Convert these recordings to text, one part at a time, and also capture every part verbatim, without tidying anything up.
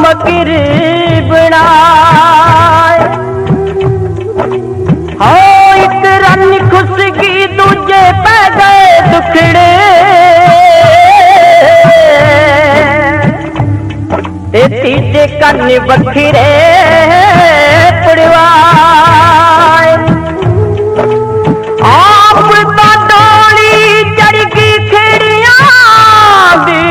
मगर बनाए। हो एक रन खुशगी दूजे पै गए दुखड़े, ते तीजे कन बखरे पड़वाए। आप तो डोली चढ़ गई खिड़ियां दी,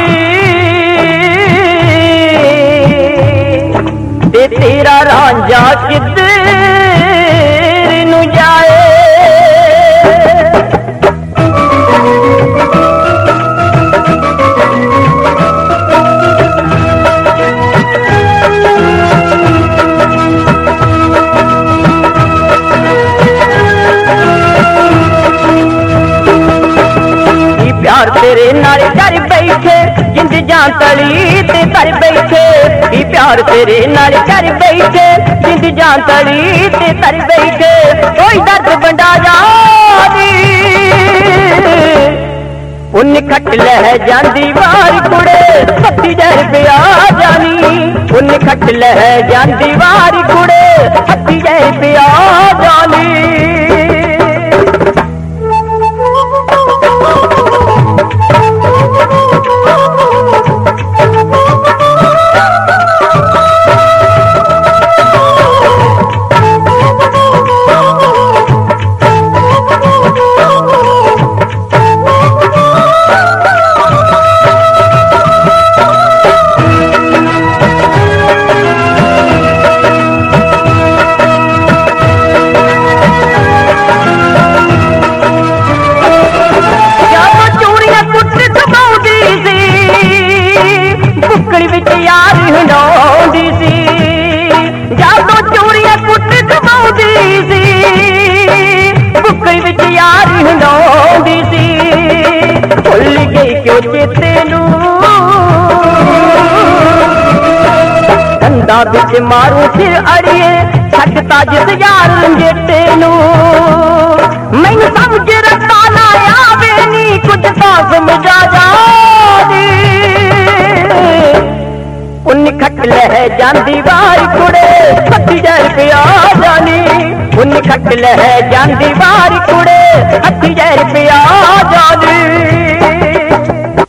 ते तेरा रांझा किधर नू जाए। प्यार तेरे नाल कर बैठे जिंद जान तली ते तर बैठे, प्यार तेरे नाल कर बैठे जिंद जान तली ते तर बैठे। कोई दर्द बंडा जानी उन खट लह जांदी वार कुड़े, हत्ती जहर पिया जानी उन खट लह जांदी वार कुड़े, हत्ती जहर पिया जानी। यार हिंडौंदी सी जादों चूड़ियां कुट घुमाउंदी सी, बुकड़ी विच यार हिंडौंदी सी। भुल गई क्यों चेते नू कंधा विच मारू फिर अड़िए छड्डता जिस यार लंजेटे नू। मैनू समझ रखा ना आवे नी कुछ तां समझा जानी, उन खट लह जांदी वार कुड़े, हत्ती जहर पिया जानी उन खट लह जांदी वार कुड़े, हत्ती जहर